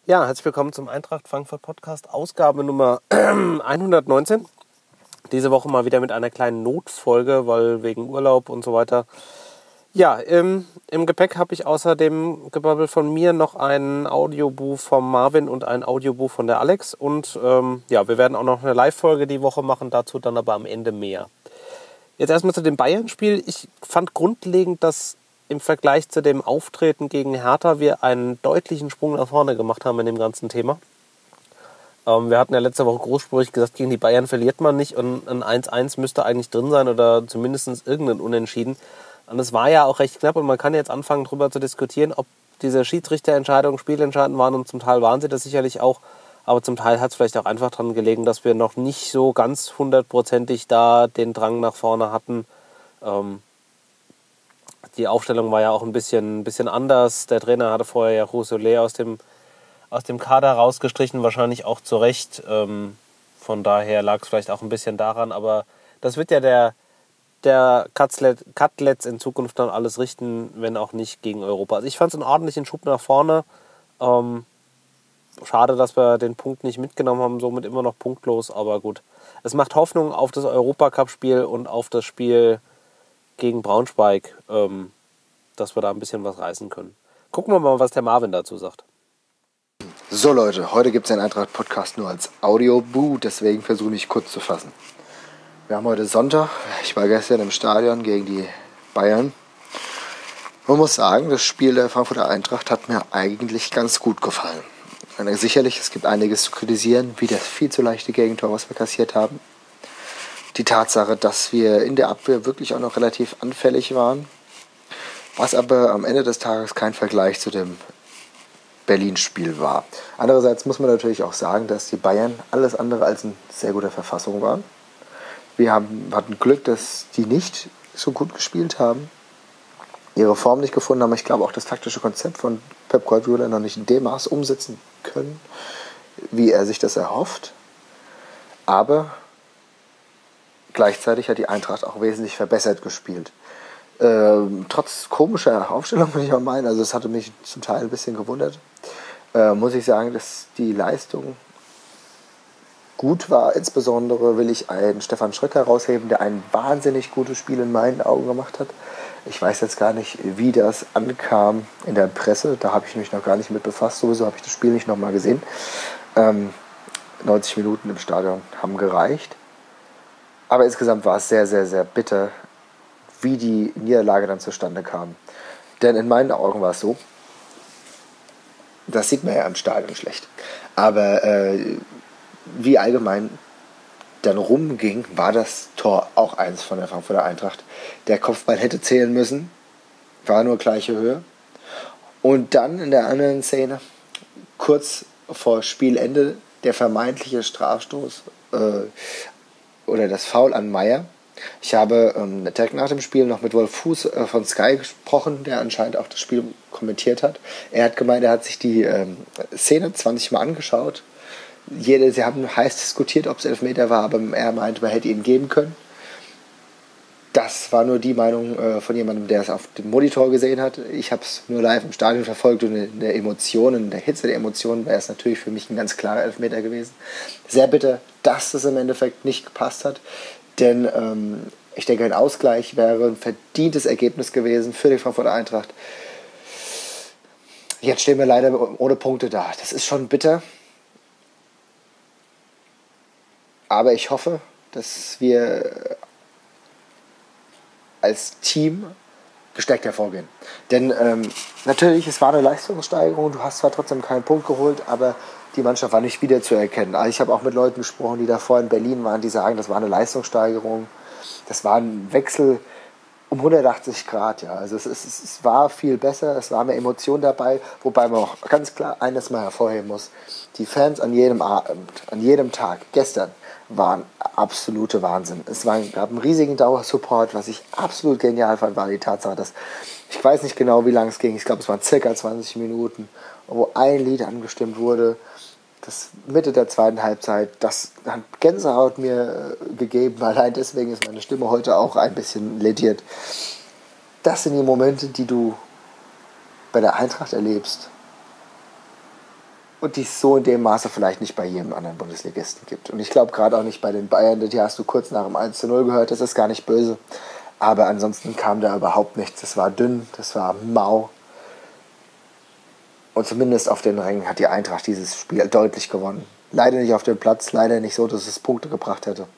Ja, herzlich willkommen zum Eintracht Frankfurt Podcast, Ausgabe Nummer 119. Diese Woche mal wieder mit einer kleinen Notfolge, weil wegen Urlaub und so weiter. Ja, im Gepäck habe ich außer dem Gebabbel von mir noch ein Audiobuch vom Marvin und ein Audiobuch von der Alex. Und wir werden auch noch eine Live-Folge die Woche machen, dazu dann aber am Ende mehr. Jetzt erstmal zu dem Bayern-Spiel. Ich fand grundlegend, dass im Vergleich zu dem Auftreten gegen Hertha wir einen deutlichen Sprung nach vorne gemacht haben in dem ganzen Thema. Wir hatten ja letzte Woche großspurig gesagt, gegen die Bayern verliert man nicht und ein 1-1 müsste eigentlich drin sein oder zumindest irgendein Unentschieden. Und es war ja auch recht knapp und man kann jetzt anfangen darüber zu diskutieren, ob diese Schiedsrichterentscheidungen spielentscheidend waren und zum Teil waren sie das sicherlich auch. Aber zum Teil hat es vielleicht auch einfach daran gelegen, dass wir noch nicht so ganz hundertprozentig da den Drang nach vorne hatten. Die Aufstellung war ja auch ein bisschen anders. Der Trainer hatte vorher ja Rousselet aus dem Kader rausgestrichen, wahrscheinlich auch zu Recht. Von daher lag es vielleicht auch ein bisschen daran. Aber das wird ja der Cutlets in Zukunft dann alles richten, wenn auch nicht gegen Europa. Also ich fand es einen ordentlichen Schub nach vorne. Schade, dass wir den Punkt nicht mitgenommen haben, somit immer noch punktlos. Aber gut, es macht Hoffnung auf das Europacup-Spiel und auf das Spiel gegen Braunschweig, dass wir da ein bisschen was reißen können. Gucken wir mal, was der Marvin dazu sagt. So Leute, heute gibt es einen Eintracht-Podcast nur als Audio-Boo, deswegen versuche ich kurz zu fassen. Wir haben heute Sonntag, ich war gestern im Stadion gegen die Bayern. Man muss sagen, das Spiel der Frankfurter Eintracht hat mir eigentlich ganz gut gefallen. Sicherlich, es gibt einiges zu kritisieren, wie das viel zu leichte Gegentor, was wir kassiert haben. Die Tatsache, dass wir in der Abwehr wirklich auch noch relativ anfällig waren, was aber am Ende des Tages kein Vergleich zu dem Berlin-Spiel war. Andererseits muss man natürlich auch sagen, dass die Bayern alles andere als in sehr guter Verfassung waren. Wir hatten Glück, dass die nicht so gut gespielt haben, ihre Form nicht gefunden haben. Ich glaube auch das taktische Konzept von Pep Guardiola noch nicht in dem Maß umsetzen können, wie er sich das erhofft. Aber gleichzeitig hat die Eintracht auch wesentlich verbessert gespielt. Trotz komischer Aufstellung, würde ich auch meinen, also es hatte mich zum Teil ein bisschen gewundert, muss ich sagen, dass die Leistung gut war. Insbesondere will ich einen Stefan Schröcker herausheben, der ein wahnsinnig gutes Spiel in meinen Augen gemacht hat. Ich weiß jetzt gar nicht, wie das ankam in der Presse, da habe ich mich noch gar nicht mit befasst, sowieso habe ich das Spiel nicht nochmal gesehen. 90 Minuten im Stadion haben gereicht. Aber insgesamt war es sehr, sehr, sehr bitter, wie die Niederlage dann zustande kam. Denn in meinen Augen war es so, das sieht man ja im Stadion schlecht, aber wie allgemein dann rumging, war das Tor auch eins von der Frankfurter Eintracht. Der Kopfball hätte zählen müssen, war nur gleiche Höhe. Und dann in der anderen Szene, kurz vor Spielende, der vermeintliche Strafstoß oder das Foul an Meier. Ich habe direkt nach dem Spiel noch mit Wolf Fuß von Sky gesprochen, der anscheinend auch das Spiel kommentiert hat. Er hat gemeint, er hat sich die Szene 20 Mal angeschaut. Sie haben heiß diskutiert, ob es Elfmeter war, aber er meinte, man hätte ihn geben können. Das war nur die Meinung von jemandem, der es auf dem Monitor gesehen hat. Ich habe es nur live im Stadion verfolgt und in der Hitze der Emotionen wäre es natürlich für mich ein ganz klarer Elfmeter gewesen. Sehr bitter, dass es im Endeffekt nicht gepasst hat, denn ich denke, ein Ausgleich wäre ein verdientes Ergebnis gewesen für die Frankfurter Eintracht. Jetzt stehen wir leider ohne Punkte da. Das ist schon bitter. Aber ich hoffe, dass wir als Team gestärkt hervorgehen. Denn natürlich, es war eine Leistungssteigerung, du hast zwar trotzdem keinen Punkt geholt, aber die Mannschaft war nicht wiederzuerkennen. Also ich habe auch mit Leuten gesprochen, die davor in Berlin waren, die sagen, das war eine Leistungssteigerung. Das war ein Wechsel um 180 Grad. Ja. Also es war viel besser, es war mehr Emotion dabei, wobei man auch ganz klar eines mal hervorheben muss. Die Fans an jedem Abend, an jedem Tag, gestern, waren absolute Wahnsinn. Gab einen riesigen Dauersupport. Was ich absolut genial fand, war die Tatsache, dass, ich weiß nicht genau, wie lange es ging, ich glaube, es waren circa 20 Minuten, wo ein Lied angestimmt wurde, das Mitte der zweiten Halbzeit, das hat Gänsehaut mir gegeben, allein deswegen ist meine Stimme heute auch ein bisschen lediert. Das sind die Momente, die du bei der Eintracht erlebst. und die es so in dem Maße vielleicht nicht bei jedem anderen Bundesligisten gibt. Und ich glaube gerade auch nicht bei den Bayern, die hast du kurz nach dem 1:0 gehört, das ist gar nicht böse. Aber ansonsten kam da überhaupt nichts. Das war dünn, das war mau. Und zumindest auf den Rängen hat die Eintracht dieses Spiel deutlich gewonnen. Leider nicht auf dem Platz, leider nicht so, dass es Punkte gebracht hätte.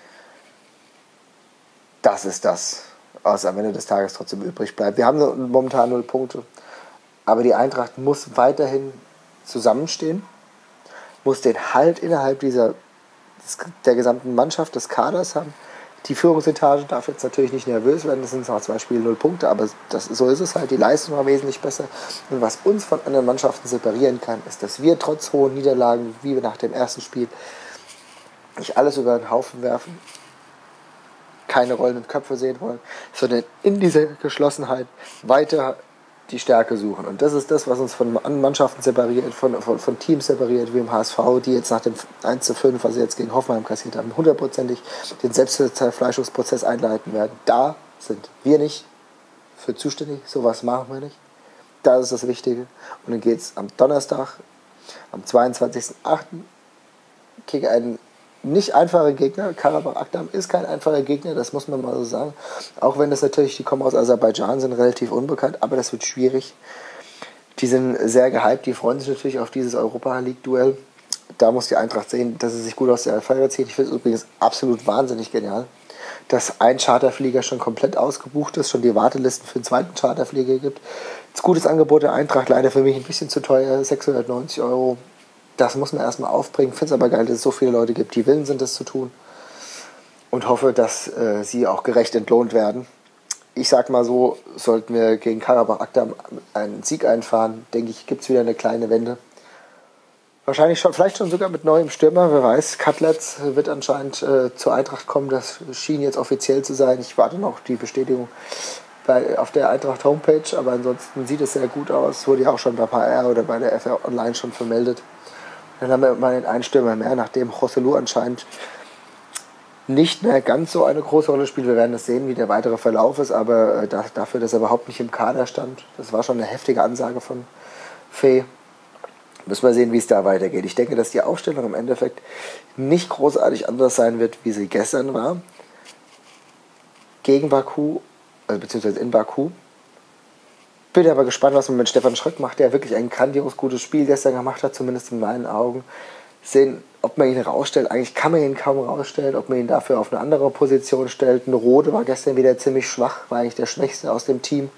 Das ist das, was am Ende des Tages trotzdem übrig bleibt. Wir haben momentan 0 Punkte. Aber die Eintracht muss weiterhin zusammenstehen, muss den Halt innerhalb der gesamten Mannschaft, des Kaders haben. Die Führungsetage darf jetzt natürlich nicht nervös werden, das sind zwar 2 Spiele 0 Punkte, aber so ist es halt, die Leistung war wesentlich besser. Und was uns von anderen Mannschaften separieren kann, ist, dass wir trotz hohen Niederlagen, wie wir nach dem ersten Spiel, nicht alles über den Haufen werfen, keine rollenden Köpfe sehen wollen, sondern in dieser Geschlossenheit weiter die Stärke suchen. Und das ist das, was uns von Mannschaften separiert, von Teams separiert, wie im HSV, die jetzt nach dem 1:5, was sie jetzt gegen Hoffenheim kassiert haben, 100%ig den Selbstzerfleischungsprozess einleiten werden. Da sind wir nicht für zuständig, sowas machen wir nicht. Das ist das Wichtige. Und dann geht es am Donnerstag, am 22.08. gegen einen nicht einfacher Gegner. Karabach Akdam ist kein einfacher Gegner, das muss man mal so sagen. Auch wenn das natürlich, die kommen aus Aserbaidschan, sind relativ unbekannt, aber das wird schwierig. Die sind sehr gehypt, die freuen sich natürlich auf dieses Europa-League-Duell. Da muss die Eintracht sehen, dass sie sich gut aus der Affäre zieht. Ich finde es übrigens absolut wahnsinnig genial, dass ein Charterflieger schon komplett ausgebucht ist, schon die Wartelisten für den zweiten Charterflieger gibt. Das gutes Angebot der Eintracht, leider für mich ein bisschen zu teuer, 690 €. Das muss man erstmal aufbringen. Ich finde es aber geil, dass es so viele Leute gibt, die willens sind, das zu tun. Und hoffe, dass sie auch gerecht entlohnt werden. Ich sag mal so, sollten wir gegen Karabach Akdam einen Sieg einfahren, denke ich, gibt es wieder eine kleine Wende. Wahrscheinlich schon, vielleicht schon sogar mit neuem Stürmer, wer weiß. Cutlets wird anscheinend zur Eintracht kommen, das schien jetzt offiziell zu sein. Ich warte noch die Bestätigung auf der Eintracht Homepage, aber ansonsten sieht es sehr gut aus. Wurde ja auch schon bei HR oder bei der FR Online schon vermeldet. Dann haben wir mal einen Stürmer mehr, nachdem Joselu anscheinend nicht mehr ganz so eine große Rolle spielt. Wir werden das sehen, wie der weitere Verlauf ist, aber dafür, dass er überhaupt nicht im Kader stand, das war schon eine heftige Ansage von Fee. Müssen wir sehen, wie es da weitergeht. Ich denke, dass die Aufstellung im Endeffekt nicht großartig anders sein wird, wie sie gestern war. Gegen Baku, beziehungsweise in Baku. Bin aber gespannt, was man mit Stefan Schröck macht, der wirklich ein grandios gutes Spiel gestern gemacht hat, zumindest in meinen Augen. Sehen, ob man ihn rausstellt. Eigentlich kann man ihn kaum rausstellen, ob man ihn dafür auf eine andere Position stellt. Ein Rode war gestern wieder ziemlich schwach, war eigentlich der Schwächste aus dem Team.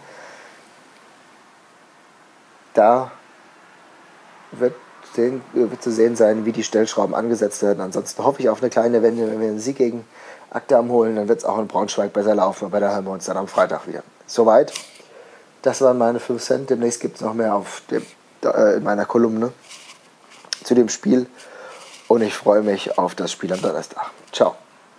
Da wird zu sehen sein, wie die Stellschrauben angesetzt werden. Ansonsten hoffe ich auf eine kleine Wende. Wenn wir einen Sieg gegen Akdam holen, dann wird es auch in Braunschweig besser laufen. Aber da hören wir uns dann am Freitag wieder. Soweit. Das waren meine 5 Cent. Demnächst gibt es noch mehr in meiner Kolumne zu dem Spiel. Und ich freue mich auf das Spiel am Donnerstag. Ciao.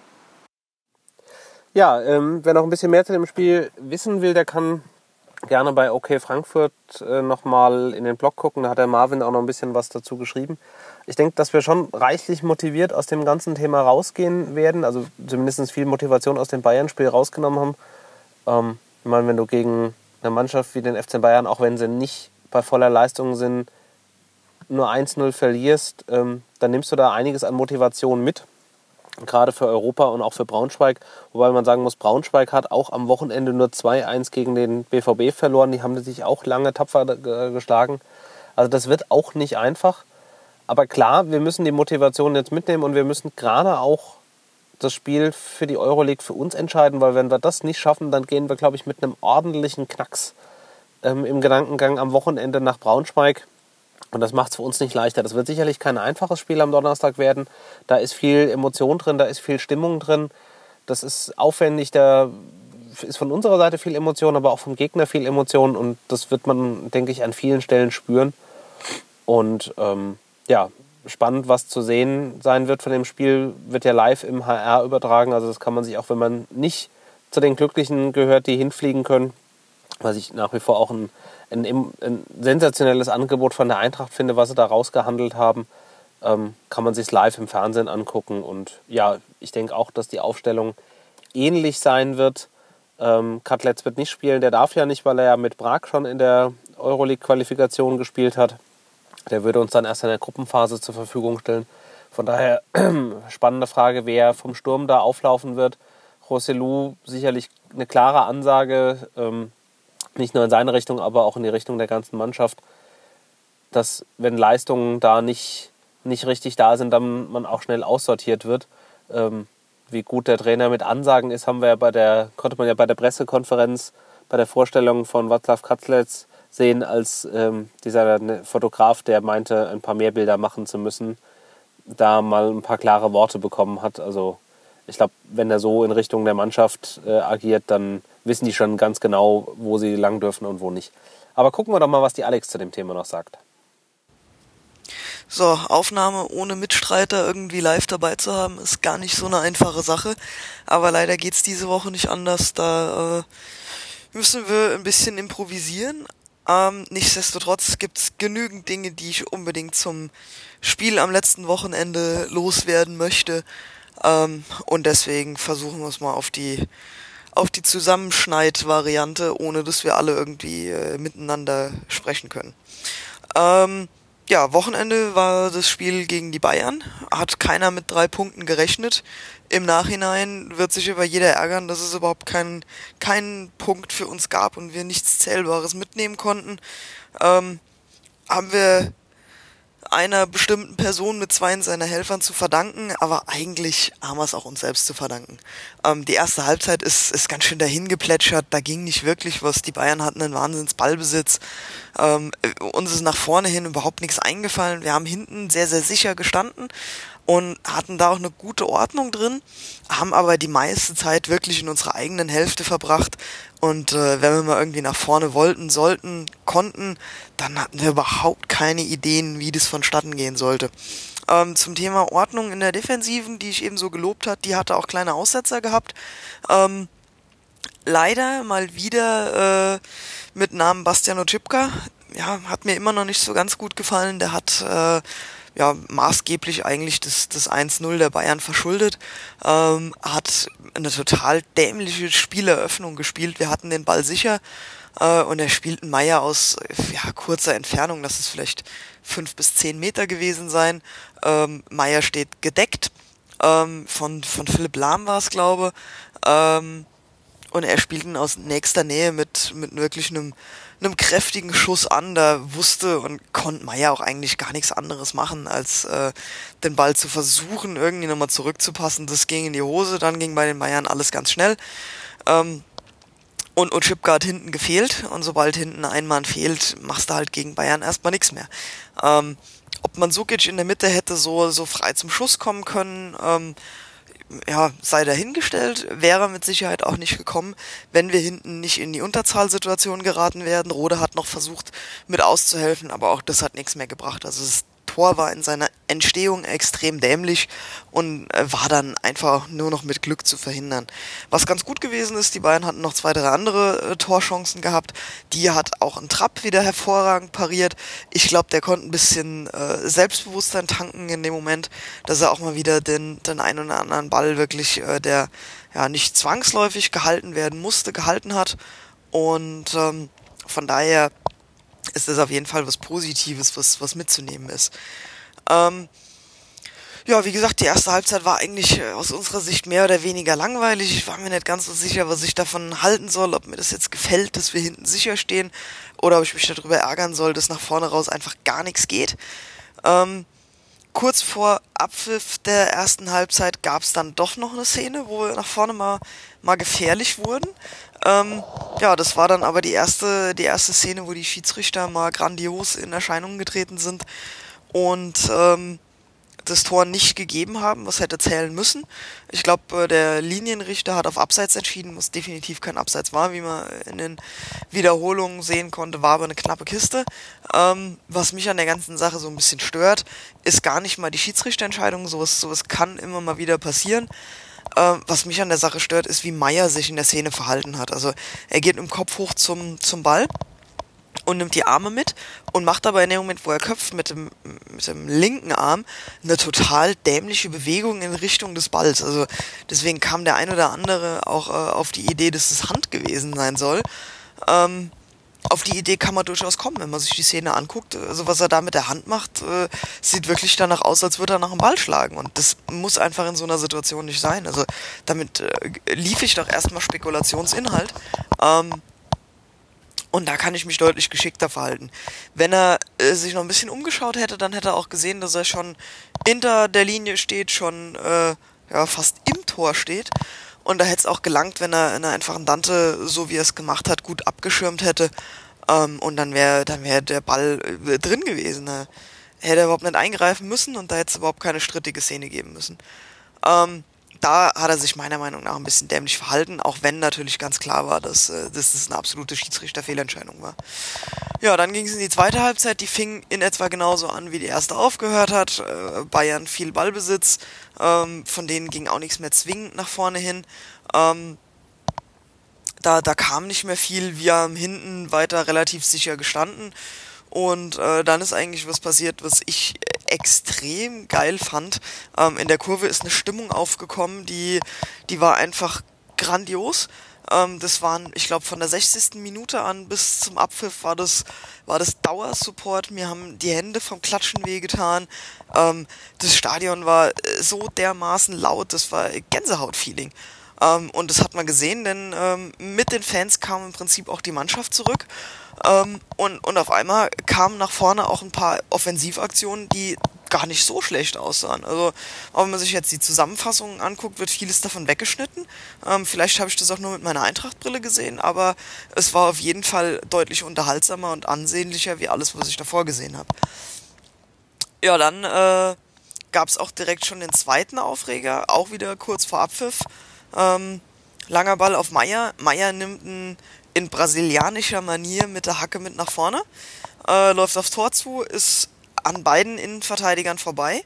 Ja, wer noch ein bisschen mehr zu dem Spiel wissen will, der kann gerne bei OK Frankfurt nochmal in den Blog gucken. Da hat der Marvin auch noch ein bisschen was dazu geschrieben. Ich denke, dass wir schon reichlich motiviert aus dem ganzen Thema rausgehen werden. Also zumindest viel Motivation aus dem Bayern-Spiel rausgenommen haben. Ich meine, wenn du gegen eine Mannschaft wie den FC Bayern, auch wenn sie nicht bei voller Leistung sind, nur 1:0 verlierst, dann nimmst du da einiges an Motivation mit. Gerade für Europa und auch für Braunschweig. Wobei man sagen muss, Braunschweig hat auch am Wochenende nur 2:1 gegen den BVB verloren. Die haben sich auch lange tapfer geschlagen. Also das wird auch nicht einfach. Aber klar, wir müssen die Motivation jetzt mitnehmen und wir müssen gerade auch das Spiel für die Euroleague für uns entscheiden, weil wenn wir das nicht schaffen, dann gehen wir, glaube ich, mit einem ordentlichen Knacks im Gedankengang am Wochenende nach Braunschweig. Und das macht es für uns nicht leichter. Das wird sicherlich kein einfaches Spiel am Donnerstag werden. Da ist viel Emotion drin, da ist viel Stimmung drin. Das ist aufwendig, da ist von unserer Seite viel Emotion, aber auch vom Gegner viel Emotion. Und das wird man, denke ich, an vielen Stellen spüren. Und spannend, was zu sehen sein wird von dem Spiel, wird ja live im HR übertragen. Also das kann man sich auch, wenn man nicht zu den Glücklichen gehört, die hinfliegen können, was ich nach wie vor auch ein sensationelles Angebot von der Eintracht finde, was sie da rausgehandelt haben, kann man sich live im Fernsehen angucken. Und ja, ich denke auch, dass die Aufstellung ähnlich sein wird. Cutlets wird nicht spielen, der darf ja nicht, weil er ja mit Prag schon in der Euroleague-Qualifikation gespielt hat. Der würde uns dann erst in der Gruppenphase zur Verfügung stellen. Von daher spannende Frage, wer vom Sturm da auflaufen wird. Joselu sicherlich eine klare Ansage, nicht nur in seine Richtung, aber auch in die Richtung der ganzen Mannschaft, dass wenn Leistungen da nicht richtig da sind, dann man auch schnell aussortiert wird. Wie gut der Trainer mit Ansagen ist, konnte man ja bei der Pressekonferenz, bei der Vorstellung von Václav Kaclec sehen, als dieser Fotograf, der meinte, ein paar mehr Bilder machen zu müssen, da mal ein paar klare Worte bekommen hat. Also ich glaube, wenn er so in Richtung der Mannschaft agiert, dann wissen die schon ganz genau, wo sie lang dürfen und wo nicht. Aber gucken wir doch mal, was die Alex zu dem Thema noch sagt. So, Aufnahme ohne Mitstreiter irgendwie live dabei zu haben, ist gar nicht so eine einfache Sache. Aber leider geht's diese Woche nicht anders. Da müssen wir ein bisschen improvisieren. Nichtsdestotrotz gibt's genügend Dinge, die ich unbedingt zum Spiel am letzten Wochenende loswerden möchte. Und deswegen versuchen wir es mal auf die Zusammenschneid-Variante, ohne dass wir alle irgendwie miteinander sprechen können. Ja, Wochenende war das Spiel gegen die Bayern. Hat keiner mit 3 Punkten gerechnet. Im Nachhinein wird sich aber jeder ärgern, dass es überhaupt keinen Punkt für uns gab und wir nichts Zählbares mitnehmen konnten. Haben wir einer bestimmten Person mit 2 seiner Helfern zu verdanken, aber eigentlich haben wir es auch uns selbst zu verdanken. Die erste Halbzeit ist ganz schön dahin geplätschert, da ging nicht wirklich was. Die Bayern hatten einen Wahnsinns-Ballbesitz. Uns ist nach vorne hin überhaupt nichts eingefallen. Wir haben hinten sehr, sehr sicher gestanden und hatten da auch eine gute Ordnung drin, haben aber die meiste Zeit wirklich in unserer eigenen Hälfte verbracht. Und wenn wir mal irgendwie nach vorne konnten, dann hatten wir überhaupt keine Ideen, wie das vonstatten gehen sollte. Zum Thema Ordnung in der Defensiven, die ich eben so gelobt hat, die hatte auch kleine Aussetzer gehabt. Leider mal wieder mit Namen Bastian Oczipka. Ja, hat mir immer noch nicht so ganz gut gefallen. Der hat maßgeblich eigentlich das 1-0 der Bayern verschuldet. Hat eine total dämliche Spieleröffnung gespielt. Wir hatten den Ball sicher und er spielt einen Meier aus kurzer Entfernung. Das ist vielleicht 5 bis 10 Meter gewesen sein. Meier steht gedeckt. Von Philipp Lahm war es, glaube ich. Und er spielt ihn aus nächster Nähe mit wirklich einem kräftigen Schuss an. Da wusste und konnte Meier auch eigentlich gar nichts anderes machen, als den Ball zu versuchen, irgendwie nochmal zurückzupassen. Das ging in die Hose, dann ging bei den Bayern alles ganz schnell. Und Oczipka hat hinten gefehlt. Und sobald hinten ein Mann fehlt, machst du halt gegen Bayern erstmal nichts mehr. Ob Mandzukic in der Mitte hätte so frei zum Schuss kommen können, sei dahingestellt, wäre mit Sicherheit auch nicht gekommen, wenn wir hinten nicht in die Unterzahlsituation geraten wären. Rode hat noch versucht, mit auszuhelfen, aber auch das hat nichts mehr gebracht. Also das Tor war in seiner Entstehung extrem dämlich und war dann einfach nur noch mit Glück zu verhindern. Was ganz gut gewesen ist, die Bayern hatten noch 2, 3 andere Torchancen gehabt. Die hat auch ein Trapp wieder hervorragend pariert. Ich glaube, der konnte ein bisschen Selbstbewusstsein tanken in dem Moment, dass er auch mal wieder den einen oder anderen Ball wirklich, der nicht zwangsläufig gehalten werden musste, gehalten hat. Und von daher ist das auf jeden Fall was Positives, was mitzunehmen ist. Wie gesagt, die erste Halbzeit war eigentlich aus unserer Sicht mehr oder weniger langweilig. Ich war mir nicht ganz so sicher, was ich davon halten soll, ob mir das jetzt gefällt, dass wir hinten sicher stehen, oder ob ich mich darüber ärgern soll, dass nach vorne raus einfach gar nichts geht. Kurz vor Abpfiff der ersten Halbzeit gab es dann doch noch eine Szene, wo wir nach vorne mal gefährlich wurden. Das war dann aber die erste Szene, wo die Schiedsrichter mal grandios in Erscheinung getreten sind und das Tor nicht gegeben haben, was hätte zählen müssen. Ich glaube, der Linienrichter hat auf Abseits entschieden, was definitiv kein Abseits war, wie man in den Wiederholungen sehen konnte, war aber eine knappe Kiste. Was mich an der ganzen Sache so ein bisschen stört, ist gar nicht mal die Schiedsrichterentscheidung, sowas kann immer mal wieder passieren. Was mich an der Sache stört, ist, wie Meier sich in der Szene verhalten hat. Also er geht mit dem Kopf hoch zum Ball und nimmt die Arme mit und macht aber in dem Moment, wo er köpft, mit dem linken Arm eine total dämliche Bewegung in Richtung des Balls. Also deswegen kam der ein oder andere auch auf die Idee, dass es Hand gewesen sein soll. auf die Idee kann man durchaus kommen, wenn man sich die Szene anguckt. Also was er da mit der Hand macht, sieht wirklich danach aus, als würde er nach dem Ball schlagen. Und das muss einfach in so einer Situation nicht sein. Also damit lief ich doch erstmal Spekulationsinhalt. Und da kann ich mich deutlich geschickter verhalten. Wenn er sich noch ein bisschen umgeschaut hätte, dann hätte er auch gesehen, dass er schon hinter der Linie steht, schon fast im Tor steht. Und da hätte es auch gelangt, wenn er einfach einen Dante, so wie er es gemacht hat, gut abgeschirmt hätte. Und dann wäre der Ball drin gewesen. Da hätte er überhaupt nicht eingreifen müssen und da hätte es überhaupt keine strittige Szene geben müssen. Da hat er sich meiner Meinung nach ein bisschen dämlich verhalten, auch wenn natürlich ganz klar war, dass das eine absolute Schiedsrichterfehlentscheidung war. Ja, dann ging es in die zweite Halbzeit, die fing in etwa genauso an, wie die erste aufgehört hat. Bayern viel Ballbesitz, von denen ging auch nichts mehr zwingend nach vorne hin. Da kam nicht mehr viel, wir haben hinten weiter relativ sicher gestanden. Und dann ist eigentlich was passiert, was ich extrem geil fand. In der Kurve ist eine Stimmung aufgekommen, die war einfach grandios. Das waren, ich glaube, von der 60. Minute an bis zum Abpfiff war das Dauersupport. Mir haben die Hände vom Klatschen wehgetan. Das Stadion war so dermaßen laut, das war Gänsehaut-Feeling. Und das hat man gesehen, denn mit den Fans kam im Prinzip auch die Mannschaft zurück. Und auf einmal kamen nach vorne auch ein paar Offensivaktionen, die gar nicht so schlecht aussahen. Also, wenn man sich jetzt die Zusammenfassungen anguckt, wird vieles davon weggeschnitten. Vielleicht habe ich das auch nur mit meiner Eintracht-Brille gesehen, aber es war auf jeden Fall deutlich unterhaltsamer und ansehnlicher wie alles, was ich davor gesehen habe. Ja, dann gab es auch direkt schon den zweiten Aufreger, auch wieder kurz vor Abpfiff. Langer Ball auf Meier. Meier nimmt in brasilianischer Manier mit der Hacke mit nach vorne, läuft aufs Tor zu, ist an beiden Innenverteidigern vorbei,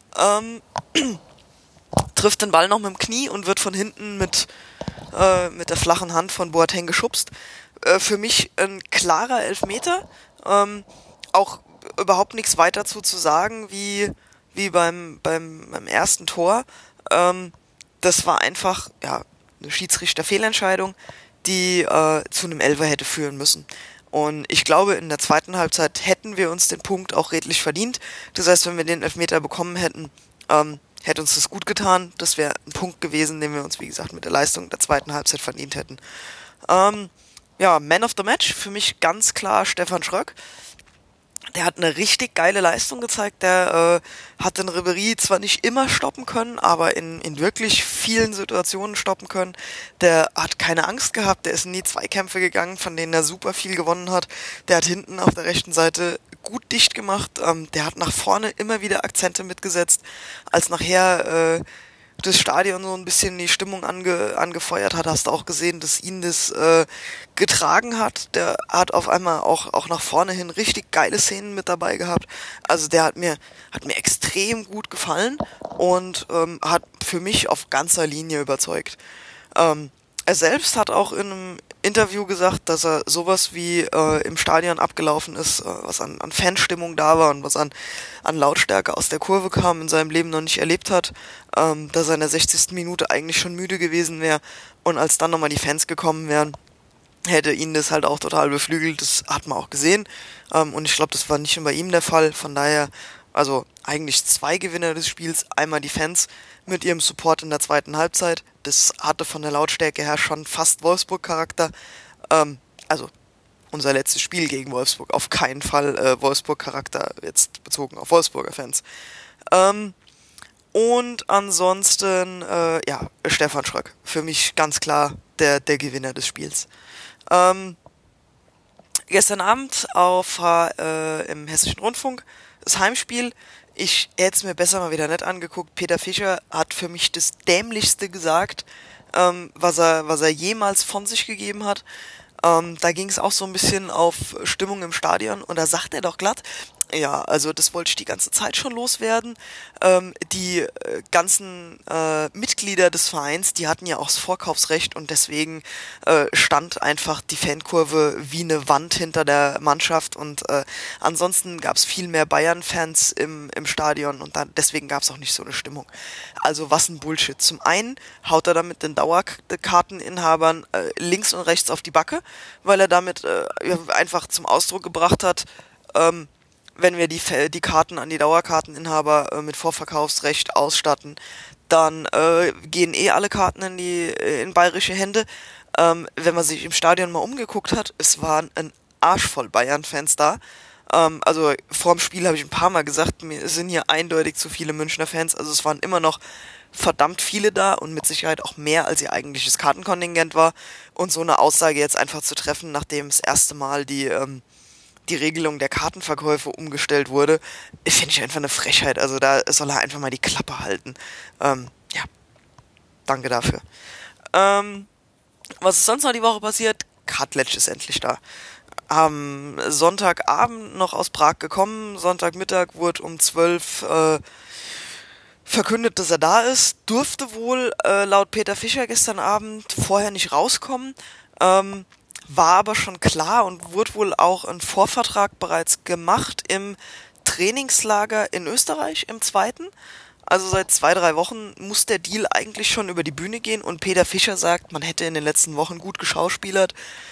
trifft den Ball noch mit dem Knie und wird von hinten mit der flachen Hand von Boateng geschubst. Für mich ein klarer Elfmeter, auch überhaupt nichts weiter zu sagen wie beim ersten Tor. Das war einfach eine Schiedsrichterfehlentscheidung, die zu einem Elfer hätte führen müssen. Und ich glaube, in der zweiten Halbzeit hätten wir uns den Punkt auch redlich verdient. Das heißt, wenn wir den Elfmeter bekommen hätten, hätte uns das gut getan. Das wäre ein Punkt gewesen, den wir uns, wie gesagt, mit der Leistung der zweiten Halbzeit verdient hätten. Man of the Match, für mich ganz klar Stefan Schröck. Der hat eine richtig geile Leistung gezeigt. Der hat den Ribéry zwar nicht immer stoppen können, aber in wirklich vielen Situationen stoppen können. Der hat keine Angst gehabt. Der ist in die Zweikämpfe gegangen, von denen er super viel gewonnen hat. Der hat hinten auf der rechten Seite gut dicht gemacht. Der hat nach vorne immer wieder Akzente mitgesetzt. Als nachher das Stadion so ein bisschen die Stimmung angefeuert hat, hast du auch gesehen, dass ihn das getragen hat. Der hat auf einmal auch nach vorne hin richtig geile Szenen mit dabei gehabt. Also der hat mir extrem gut gefallen und hat für mich auf ganzer Linie überzeugt. Er selbst hat auch in einem Interview gesagt, dass er sowas wie im Stadion abgelaufen ist, was an Fanstimmung da war und was an Lautstärke aus der Kurve kam, in seinem Leben noch nicht erlebt hat, dass er in der 60. Minute eigentlich schon müde gewesen wäre und als dann nochmal die Fans gekommen wären, hätte ihn das halt auch total beflügelt. Das hat man auch gesehen und ich glaube, das war nicht nur bei ihm der Fall, von daher, also eigentlich zwei Gewinner des Spiels, einmal die Fans mit ihrem Support in der zweiten Halbzeit. Das hatte von der Lautstärke her schon fast Wolfsburg-Charakter. Also unser letztes Spiel gegen Wolfsburg, auf keinen Fall Wolfsburg-Charakter, jetzt bezogen auf Wolfsburger Fans. Und ansonsten, Stefan Schröck, für mich ganz klar der Gewinner des Spiels. Gestern Abend im Hessischen Rundfunk, das Heimspiel. Ich hätte es mir besser mal wieder nicht angeguckt. Peter Fischer hat für mich das Dämlichste gesagt, was er jemals von sich gegeben hat. Da ging es auch so ein bisschen auf Stimmung im Stadion und da sagt er doch glatt, Ja, also das wollte ich die ganze Zeit schon loswerden. Die ganzen Mitglieder des Vereins, die hatten ja auch das Vorkaufsrecht und deswegen stand einfach die Fankurve wie eine Wand hinter der Mannschaft und ansonsten gab es viel mehr Bayern-Fans im Stadion und deswegen gab es auch nicht so eine Stimmung. Also was ein Bullshit. Zum einen haut er damit den Dauerkarteninhabern links und rechts auf die Backe, weil er damit einfach zum Ausdruck gebracht hat, wenn wir die Karten an die Dauerkarteninhaber mit Vorverkaufsrecht ausstatten, dann gehen alle Karten in bayerische Hände. Wenn man sich im Stadion mal umgeguckt hat, es waren ein Arsch voll Bayern-Fans da. Also vorm Spiel habe ich ein paar Mal gesagt, mir sind hier eindeutig zu viele Münchner Fans. Also es waren immer noch verdammt viele da und mit Sicherheit auch mehr, als ihr eigentliches Kartenkontingent war. Und so eine Aussage jetzt einfach zu treffen, nachdem das erste Mal die Regelung der Kartenverkäufe umgestellt wurde, finde ich einfach eine Frechheit. Also da soll er einfach mal die Klappe halten. Ja, danke dafür. Was ist sonst noch die Woche passiert? Cutledge ist endlich da. Am Sonntagabend noch aus Prag gekommen. Sonntagmittag wurde um 12 verkündet, dass er da ist. Durfte wohl laut Peter Fischer gestern Abend vorher nicht rauskommen. War aber schon klar und wurde wohl auch ein Vorvertrag bereits gemacht im Trainingslager in Österreich, im zweiten. Also seit 2-3 Wochen muss der Deal eigentlich schon über die Bühne gehen und Peter Fischer sagt, man hätte in den letzten Wochen gut geschauspielert.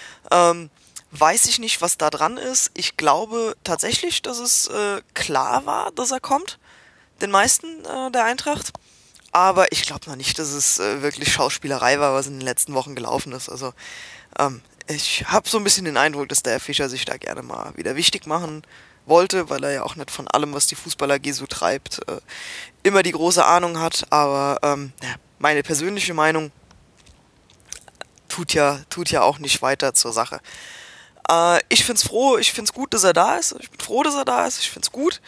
Weiß ich nicht, was da dran ist. Ich glaube tatsächlich, dass es klar war, dass er kommt. Den meisten der Eintracht. Aber ich glaube noch nicht, dass es wirklich Schauspielerei war, was in den letzten Wochen gelaufen ist. Also ich habe so ein bisschen den Eindruck, dass der Herr Fischer sich da gerne mal wieder wichtig machen wollte, weil er ja auch nicht von allem, was die Fußball-AG so treibt, immer die große Ahnung hat. Aber meine persönliche Meinung tut ja auch nicht weiter zur Sache. Ich find's gut, dass er da ist. Ich bin froh, dass er da ist. Ich find's gut.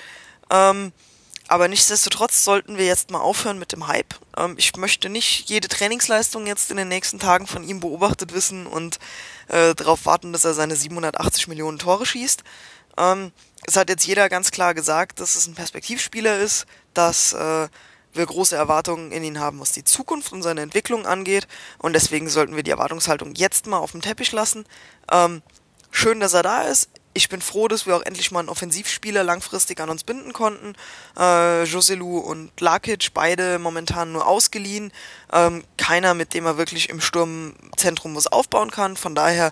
Aber nichtsdestotrotz sollten wir jetzt mal aufhören mit dem Hype. Ich möchte nicht jede Trainingsleistung jetzt in den nächsten Tagen von ihm beobachtet wissen und darauf warten, dass er seine 780 Millionen Tore schießt. Es hat jetzt jeder ganz klar gesagt, dass es ein Perspektivspieler ist, dass wir große Erwartungen in ihn haben, was die Zukunft und seine Entwicklung angeht. Und deswegen sollten wir die Erwartungshaltung jetzt mal auf dem Teppich lassen. Schön, dass er da ist. Ich bin froh, dass wir auch endlich mal einen Offensivspieler langfristig an uns binden konnten. Joselu und Lakic, beide momentan nur ausgeliehen. Keiner, mit dem er wirklich im Sturmzentrum was aufbauen kann. Von daher,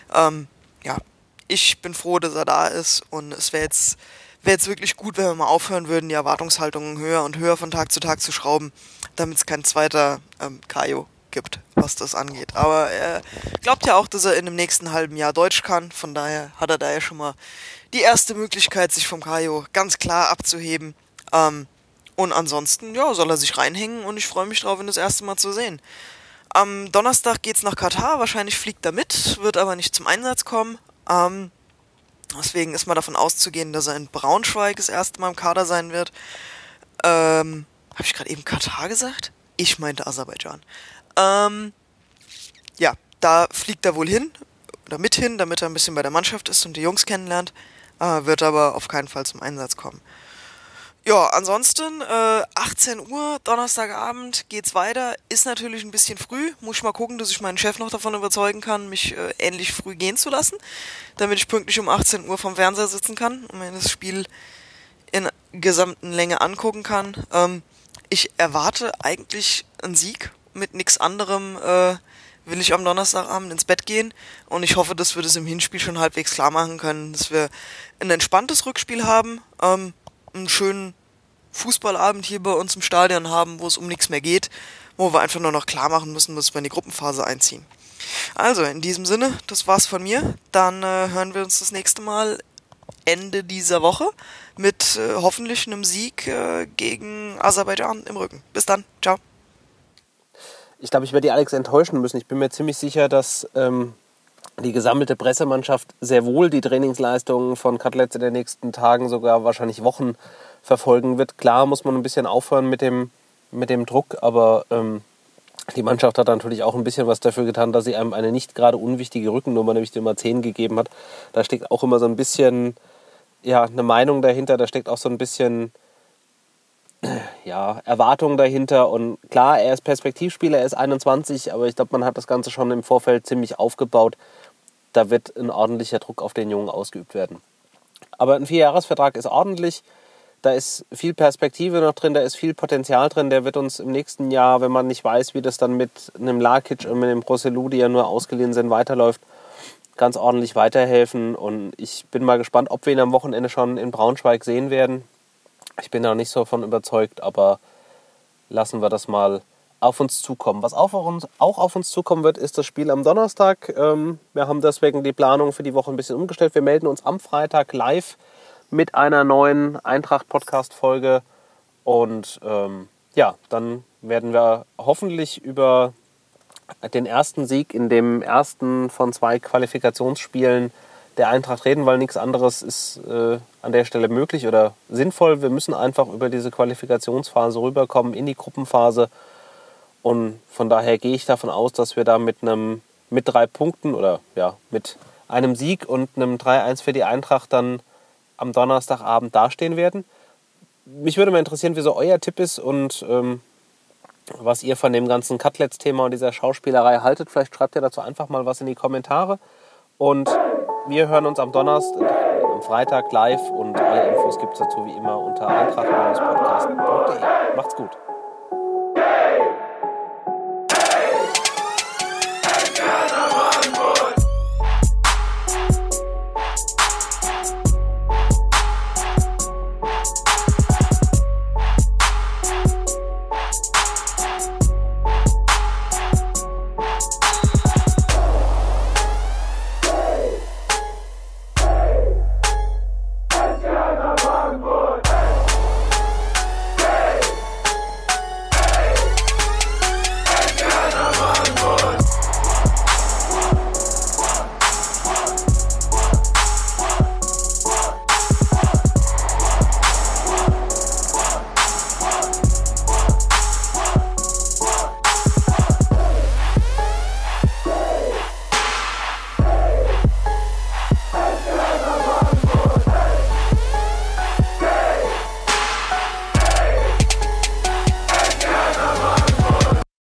ich bin froh, dass er da ist. Und es wäre jetzt wirklich gut, wenn wir mal aufhören würden, die Erwartungshaltungen höher und höher von Tag zu Tag zu schrauben, damit es kein zweiter Kajo gibt, was das angeht. Aber er glaubt ja auch, dass er in dem nächsten halben Jahr Deutsch kann. Von daher hat er da ja schon mal die erste Möglichkeit, sich vom Kajo ganz klar abzuheben. Und ansonsten, soll er sich reinhängen und ich freue mich drauf, ihn das erste Mal zu sehen. Am Donnerstag geht's nach Katar. Wahrscheinlich fliegt er mit, wird aber nicht zum Einsatz kommen. Deswegen ist mal davon auszugehen, dass er in Braunschweig das erste Mal im Kader sein wird. Habe ich gerade eben Katar gesagt? Ich meinte Aserbaidschan. Da fliegt er wohl hin, oder mit hin, damit er ein bisschen bei der Mannschaft ist und die Jungs kennenlernt, wird aber auf keinen Fall zum Einsatz kommen. Ja, ansonsten 18 Uhr, Donnerstagabend geht's weiter, ist natürlich ein bisschen früh, muss ich mal gucken, dass ich meinen Chef noch davon überzeugen kann, mich ähnlich früh gehen zu lassen, damit ich pünktlich um 18 Uhr vom Fernseher sitzen kann und mir das Spiel in gesamten Länge angucken kann. Ich erwarte eigentlich einen Sieg. Mit nichts anderem will ich am Donnerstagabend ins Bett gehen und ich hoffe, dass wir das im Hinspiel schon halbwegs klar machen können, dass wir ein entspanntes Rückspiel haben, einen schönen Fußballabend hier bei uns im Stadion haben, wo es um nichts mehr geht, wo wir einfach nur noch klar machen müssen, dass wir in die Gruppenphase einziehen. Also, in diesem Sinne, das war's von mir. Dann hören wir uns das nächste Mal Ende dieser Woche mit hoffentlich einem Sieg gegen Aserbaidschan im Rücken. Bis dann, ciao. Ich glaube, ich werde die Alex enttäuschen müssen. Ich bin mir ziemlich sicher, dass die gesammelte Pressemannschaft sehr wohl die Trainingsleistungen von Cutledge in den nächsten Tagen, sogar wahrscheinlich Wochen, verfolgen wird. Klar muss man ein bisschen aufhören mit dem Druck, aber die Mannschaft hat natürlich auch ein bisschen was dafür getan, dass sie einem eine nicht gerade unwichtige Rückennummer, nämlich die Nummer 10, gegeben hat. Da steckt auch immer so ein bisschen eine Meinung dahinter, da steckt auch so ein bisschen Erwartung dahinter. Und klar, er ist Perspektivspieler, er ist 21, aber ich glaube, man hat das Ganze schon im Vorfeld ziemlich aufgebaut. Da wird ein ordentlicher Druck auf den Jungen ausgeübt werden. Aber ein 4-Jahres-Vertrag ist ordentlich. Da ist viel Perspektive noch drin, da ist viel Potenzial drin. Der wird uns im nächsten Jahr, wenn man nicht weiß, wie das dann mit einem Larkic und mit dem Brosselou, die ja nur ausgeliehen sind, weiterläuft, ganz ordentlich weiterhelfen. Und ich bin mal gespannt, ob wir ihn am Wochenende schon in Braunschweig sehen werden. Ich bin da nicht so von überzeugt, aber lassen wir das mal auf uns zukommen. Was auch auf uns zukommen wird, ist das Spiel am Donnerstag. Wir haben deswegen die Planung für die Woche ein bisschen umgestellt. Wir melden uns am Freitag live mit einer neuen Eintracht-Podcast-Folge. Und dann werden wir hoffentlich über den ersten Sieg in dem ersten von 2 Qualifikationsspielen der Eintracht reden, weil nichts anderes ist an der Stelle möglich oder sinnvoll. Wir müssen einfach über diese Qualifikationsphase rüberkommen in die Gruppenphase. Und von daher gehe ich davon aus, dass wir da mit 3 Punkten oder mit einem Sieg und einem 3-1 für die Eintracht dann am Donnerstagabend dastehen werden. Mich würde mal interessieren, wie so euer Tipp ist und was ihr von dem ganzen Cutlets-Thema und dieser Schauspielerei haltet. Vielleicht schreibt ihr dazu einfach mal was in die Kommentare. Und wir hören uns am Freitag live und alle Infos gibt es dazu wie immer unter eintracht-podcast.de. Macht's gut.